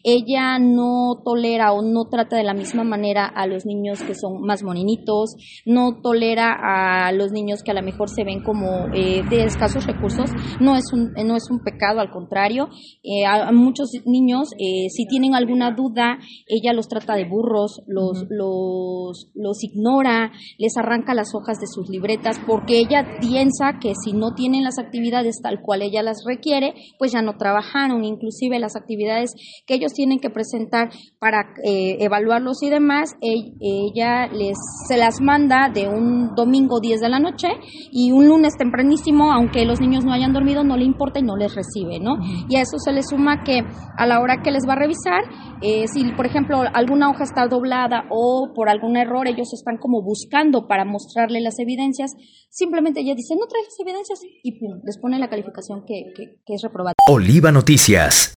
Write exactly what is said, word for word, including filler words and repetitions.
ella no tolera o no trata de la misma manera a los niños que son más morenitos, no tolera a los niños que a lo mejor se ven como eh, de escasos recursos. No es un, no es un pecado, al contrario. Eh, a, a muchos niños, eh, si tienen alguna duda, ella los trata de burros, los, uh-huh. los, los ignora, les arranca las hojas de sus libretas, porque ella piensa que si no tienen las actividades tal cual ella las requiere, pues ya no trabajaron. Inclusive las actividades que ellos tienen que presentar para eh, evaluarlos y demás, e- ella les se las manda de un domingo diez de la noche y un lunes tempranísimo, aunque los niños no hayan dormido, no le importa y no les recibe, ¿no? Uh-huh. Y a eso se le suma que a la hora que les va a revisar, eh, si por ejemplo alguna hoja está doblada o por algún error ellos están como buscando para mostrarle las evidencias, simplemente ella dice, no traes evidencias y pum, les pone la calificación que, que, que es reprobada. Oliva Noticias.